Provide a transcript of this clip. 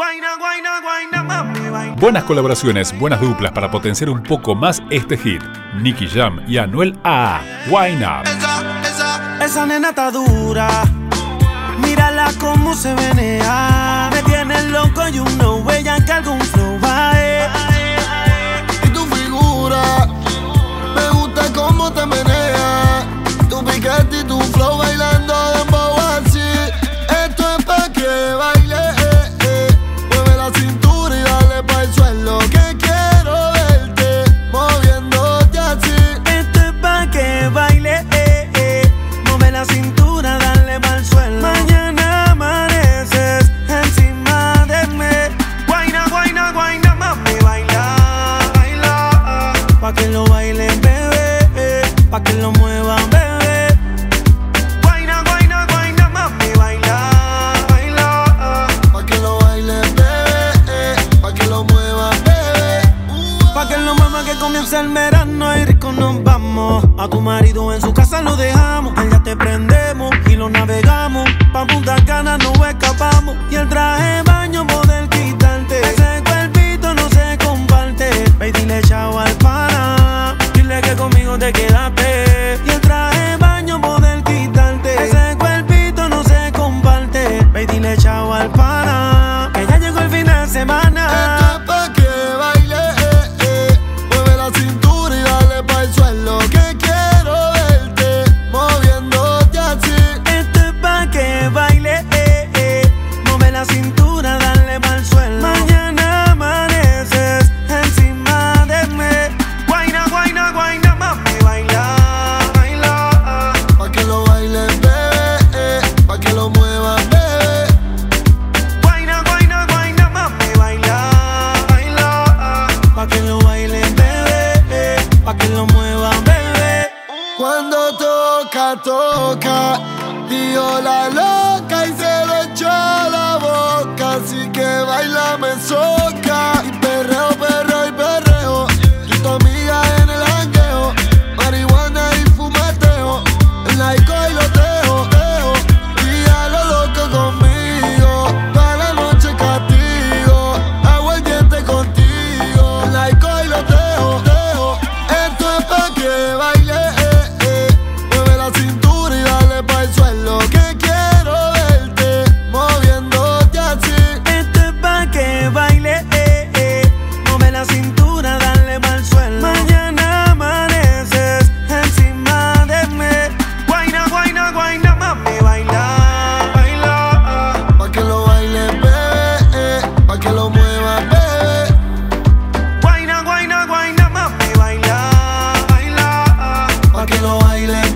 Buenas colaboraciones, buenas duplas para potenciar un poco más este hit. Nicky Jam y Anuel AA, Wine Up. Esa nena está dura, mírala cómo se menea. Me tiene loco y uno ella que algún flow va. Y tu figura, me gusta cómo te menea. Tu piquete y tu flow bailando dembow así. Esto es pa' que baile, mueve la cintura y dale pa'l suelo, que quiero verte moviéndote así. Esto es pa' que baile, mueve la cintura, dale pa'l suelo. Mañana amaneces encima de mí. Guayna, guayna, guayna, mami, baila, baila. Pa' que lo bailen, bebé, pa' que lo muevan, bebé. Comienza el verano y rico nos vamos. A tu marido en su casa lo dejamos. Allá te prendemos y lo navegamos. Pa' Punta Cana no escapamos. Y el traje de baño poder quitarte. Ese cuerpito no se comparte. Ve y dile chao al pana. Dile que conmigo te quedaste. Y el traje de baño poder quitarte. Ese cuerpito no se comparte. Ve y dile chao al pana. Que ya llegó el fin de semana. Esto es pa' que baile, cintura y dale pa'l suelo, que quiero verte moviéndote así. Esto es pa' que baile, mueve la cintura, dale pa'l suelo. Mañana amaneces encima de mí. Guayna, guayna, guayna, mami, baila, baila. Pa' que lo bailen, bebé, pa' que lo muevan, bebé. Guayna, guayna, guayna, mami, baila, baila. Pa' que lo bailen, pa' que lo muevan, bebé. Cuando toca, toca, dio la loca y se le echó la boca. Así que baila, me soca. Y perreo, perreo y perreo. Y tu amiga en el jangueo. Marihuana y fumeteo. En la disco y lo dejo, dejo. Y a lo loco conmigo. Toda la noche castigo. Hago el diente contigo. En la disco y lo dejo, dejo. Esto es pa' que baile, mueve la cintura y dale pa'l suelo, que quiero verte moviéndote así. Esto es pa' que baile, mueve la cintura, dale pa'l suelo. Mañana amaneces encima de mí. Guayna, guayna, guayna, mami, baila, baila. Pa' que lo bailen, bebé, pa' que lo muevan, bebé. Guayna, guayna, guayna, mami, baila, baila. Pa' que lo bailen,